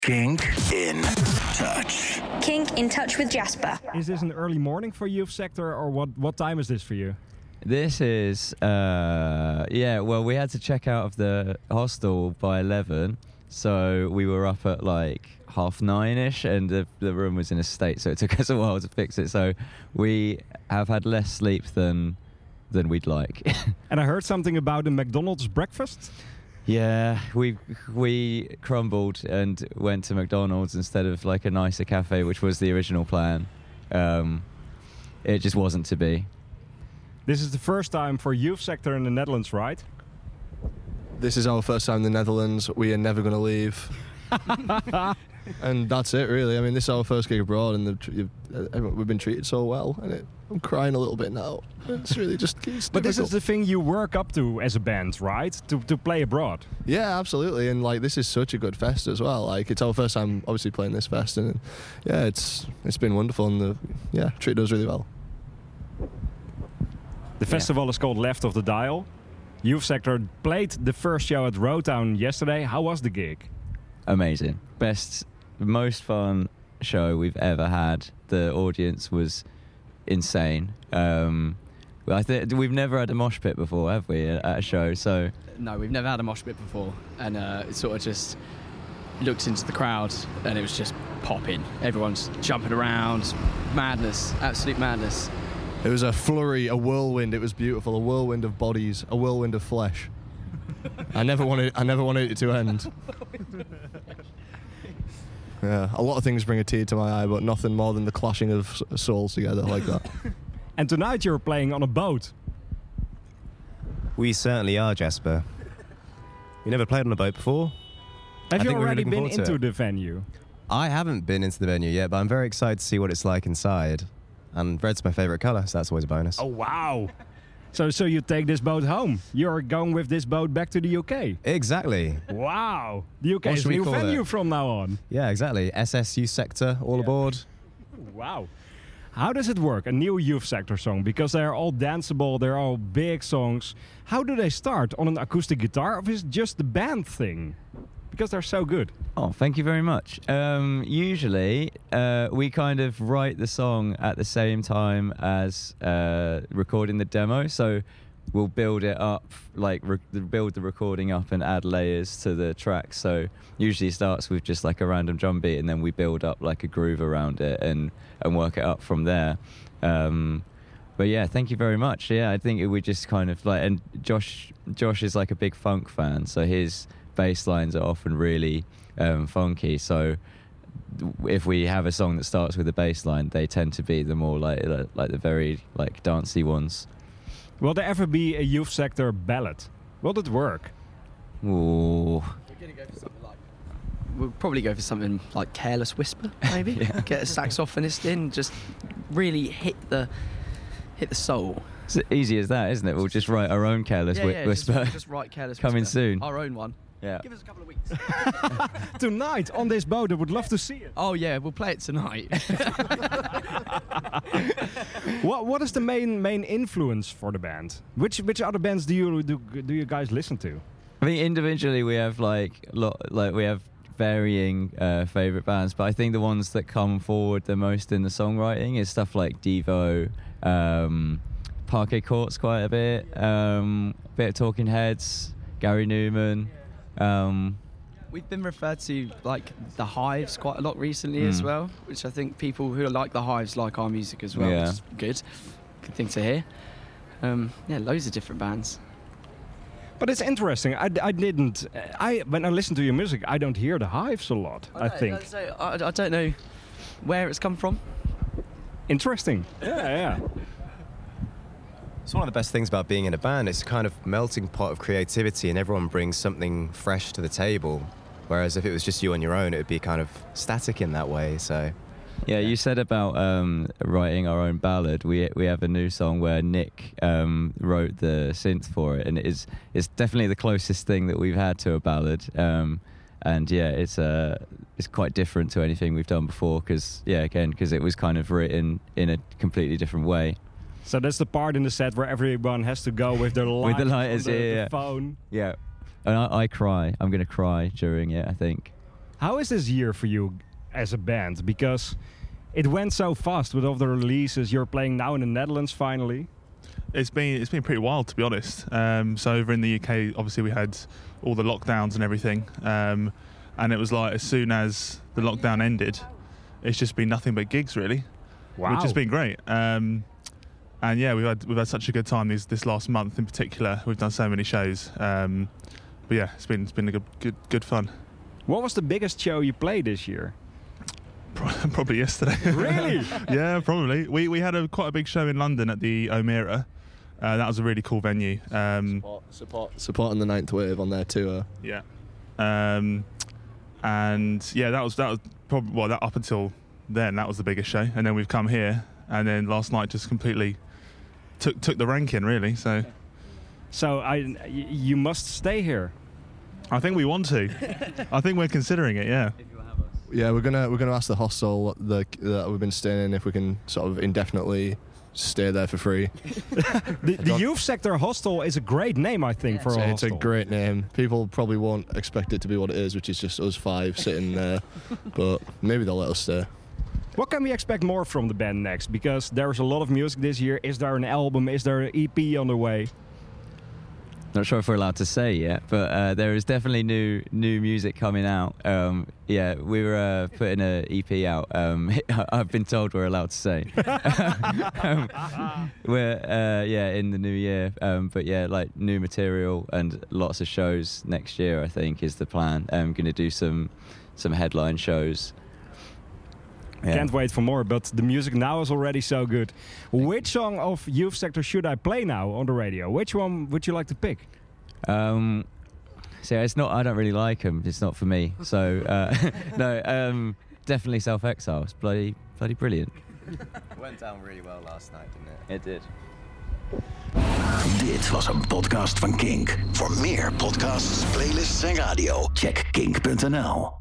Kink in Touch. Kink in Touch with Jasper. Is this an early morning for Youth Sector, or what time is this for you? This is, well, we had to check out of the hostel by 11, so we were up at like 9:30ish, and the room was in a state, so it took us a while to fix it. So we have had less sleep than we'd like. And I heard something about a McDonald's breakfast. Yeah, we crumbled and went to McDonald's instead of like a nicer cafe, which was the original plan. It just wasn't to be. This is the first time for Youth Sector in the Netherlands, right? This is our first time in the Netherlands. We are never going to leave. And that's it, really. I mean, this is our first gig abroad, and we've been treated so well. And I'm crying a little bit now. It's really just it's But difficult. this is the thing you work up to as a band, right? To play abroad. Yeah, absolutely. And like, this is such a good fest as well. Like, it's our first time, obviously, playing this fest, and yeah, it's been wonderful, and treated us really well. The festival is called Left of the Dial. Youth Sector played the first show at Roadtown yesterday. How was the gig? Amazing. Most fun show we've ever had. The audience was insane. I think we've never had a mosh pit before, have we, at a show? So no, we've never had a mosh pit before, and it sort of just looked into the crowd, and it was just popping. Everyone's jumping around, madness, absolute madness. It was a flurry, a whirlwind. It was beautiful, a whirlwind of bodies, a whirlwind of flesh. I never wanted it to end. Yeah, a lot of things bring a tear to my eye, but nothing more than the clashing of souls together like that. And tonight you're playing on a boat. We certainly are, Jasper. We never played on a boat before. Have I you think we're already looking been forward to into it. the venue? I haven't been into the venue yet, but I'm very excited to see what it's like inside. And red's my favourite colour, so that's always a bonus. Oh, wow. So you take this boat home. You're going with this boat back to the UK. Exactly. Wow. The UK What is a should we new call venue it? from now on. Yeah, exactly. SSU sector, all aboard. Wow. How does it work, a new Youth Sector song? Because they're all danceable, they're all big songs. How do they start? On an acoustic guitar, or is it just the band thing? Because they're so good. Oh, thank you very much. Usually, we kind of write the song at the same time as recording the demo. So we'll build it up, build the recording up and add layers to the track. So usually it starts with just like a random drum beat, and then we build up like a groove around it and work it up from there. But yeah, thank you very much. Yeah, I think we just kind of like, and Josh is like a big funk fan, so his bass lines are often really funky. So if we have a song that starts with a bass line, they tend to be the more like the very like dancey ones. Will there ever be a Youth Sector ballad? Will it work? Ooh. We'll probably go for something like Careless Whisper, maybe. Yeah. Get a saxophonist in, just really hit the soul. It's easy as that, isn't it? We'll just write our own Careless Whisper. Just write Careless Coming Whisper. soon. Our own one. Yeah. Give us a couple of weeks. Tonight on this boat, I would love to see it. Oh yeah, we'll play it tonight. What is the main influence for the band? Which other bands do you guys listen to? I think individually we have we have varying favorite bands, but I think the ones that come forward the most in the songwriting is stuff like Devo, Parquet Courts quite a bit of Talking Heads, Gary Newman. We've been referred to like the Hives quite a lot recently as well, which I think people who like the Hives like our music as well, Yeah. which is good thing to hear. Loads of different bands. But it's interesting. When I listen to your music, I don't hear the Hives a lot. I think. I don't know where it's come from. Interesting. Yeah. It's one of the best things about being in a band. It's a kind of melting pot of creativity, and everyone brings something fresh to the table. Whereas if it was just you on your own, it would be kind of static in that way. So, Yeah, you said about writing our own ballad. We have a new song where Nick wrote the synth for it, and it's definitely the closest thing that we've had to a ballad. And yeah, it's quite different to anything we've done before because it was kind of written in a completely different way. So that's the part in the set where everyone has to go with their lights With the lighters, on the yeah. phone. Yeah, and I cry. I'm going to cry during it, I think. How is this year for you as a band? Because it went so fast with all the releases. You're playing now in the Netherlands finally. It's been pretty wild, to be honest. So over in the UK, obviously we had all the lockdowns and everything, and it was like as soon as the lockdown ended, it's just been nothing but gigs really, which has been great. And yeah, we've had such a good time this last month in particular. We've done so many shows, but yeah, it's been a good fun. What was the biggest show you played this year? Probably yesterday. Really? Yeah, probably. We had quite a big show in London at the O'Meara. That was a really cool venue. Supporting the Ninth Wave on their tour. Yeah. And yeah, that was probably that up until then that was the biggest show, and then we've come here, and then last night just completely took the ranking really. So you must stay here. I think we want to. I think we're considering it. Yeah. Yeah, we're gonna ask the hostel that we've been staying in if we can sort of indefinitely stay there for free. The Youth Sector Hostel is a great name, I think, for a hostel. It's a great name. People probably won't expect it to be what it is, which is just us 5 sitting there, but maybe they'll let us stay. What can we expect more from the band next? Because there's a lot of music this year. Is there an album? Is there an EP on the way? Not sure if we're allowed to say yet, but there is definitely new music coming out. Yeah, we were putting an EP out. I've been told we're allowed to say. We're in the new year, but yeah, like new material and lots of shows next year, I think, is the plan. I'm going to do some headline shows. Yeah. Can't wait for more, but the music now is already so good. Which song of Youth Sector should I play now on the radio? Which one would you like to pick? See, it's not. I don't really like them. It's not for me. So no, definitely Self-Exile. It's bloody brilliant. Went down really well last night, didn't it? It did. Dit was een podcast van Kink. Voor meer podcasts, playlists en radio, check kink.nl.